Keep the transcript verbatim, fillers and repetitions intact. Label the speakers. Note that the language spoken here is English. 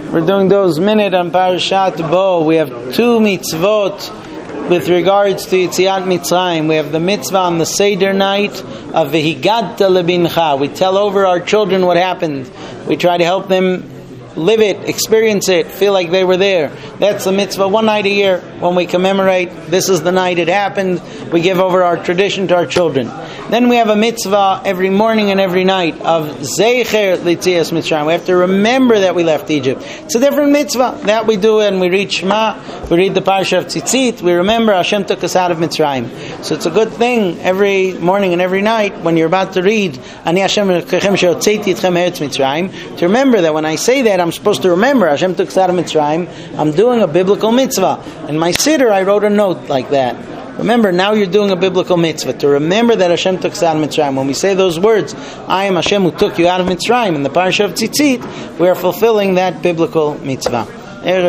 Speaker 1: We're doing those minute on Parashat Bo. We have two mitzvot with regards to Yetziat Mitzrayim. We have the mitzvah on the Seder night of V'higadta lebincha. We tell over our children what happened. We try to help them live it, experience it, feel like they were there. That's the mitzvah one night a year when we commemorate. This is the night it happened. We give over our tradition to our children. Then we have a mitzvah every morning and every night of Zecher L'Yetzias Mitzrayim. We have to remember that we left Egypt. It's a different mitzvah. That we do and we read Shema, we read the Parsha of Tzitzit, we remember Hashem took us out of Mitzrayim. So it's a good thing every morning and every night when you're about to read Ani Hashem Elokechem she'hotzeiti etchem me'eretz Mitzrayim, to remember that when I say that, I'm supposed to remember Hashem took us out of Mitzrayim. I'm doing a biblical mitzvah. In my siddur, I wrote a note like that. Remember, now you're doing a biblical mitzvah to remember that Hashem took us out of Mitzrayim. When we say those words, I am Hashem who took you out of Mitzrayim, in the Parsha of Tzitzit, we are fulfilling that biblical mitzvah.